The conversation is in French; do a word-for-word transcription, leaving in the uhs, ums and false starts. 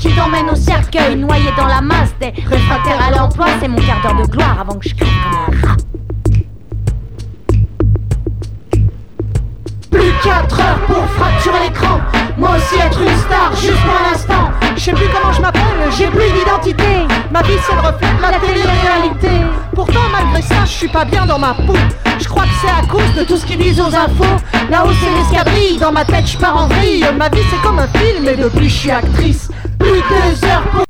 qui t'emmène au cercueil, noyé dans la masse des réfractaires à l'emploi. C'est mon quart d'heure de gloire avant que je crève comme un rat. Plus quatre heures pour fracturer l'écran. Moi aussi être une star, juste pour un instant. Je sais plus comment je m'appelle, j'ai plus d'identité. Ma vie c'est le reflet de la télé-réalité. Pourtant malgré ça je suis pas bien dans ma peau. Je crois que c'est à cause de tout ce qu'ils disent aux infos. Là-haut c'est l'escadrille, dans ma tête je pars en vrille. Ma vie c'est comme un film et depuis je suis actrice. Plus deux heures pour